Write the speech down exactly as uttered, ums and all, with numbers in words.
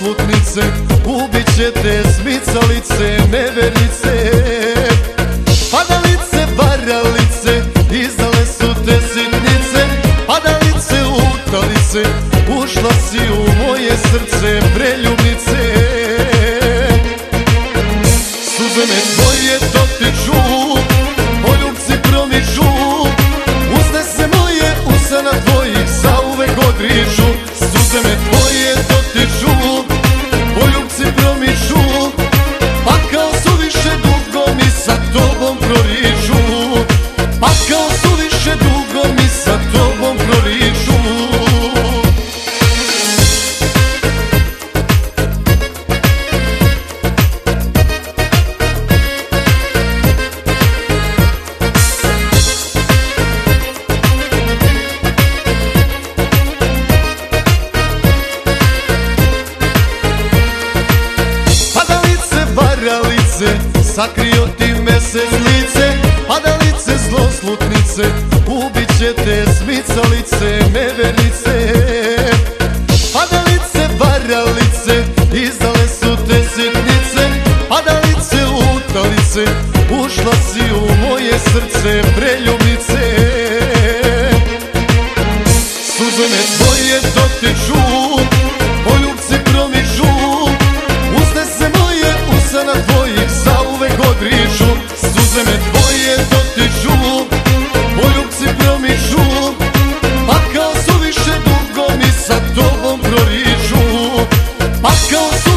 zloslutnice, ubit će te smicalice, neverice. Padalice, varalice, izdale su te sitnice. Padalice, lutalice, ušla si u moje srce, preljubnice. Suze me tvoje dotiču, poljubci promiču, usne se moje usana tvojih zauvek odriču. Suze me tvoje dotiču, poljubci promiču, pa kao suviše dugo mi sa tobom proriču. Pa kao suviše dugo mi sa tobom proriču. Sakrio ti mesec lice, padalice, zloslutnice, ubit će te smicalice, neverice. Padalice, varalice, izdale su te sitnice. Padalice, lutalice, ušla si u moje srce, preljubnice. Suze me tvoje dotiču, poljubci promiču, usne se moje usana tvojih zauvek odriču. Suze me tvoje dotiču, poljubci promiču, pa kao suviše dugo mi sa tobom proriču. Pa kao suviše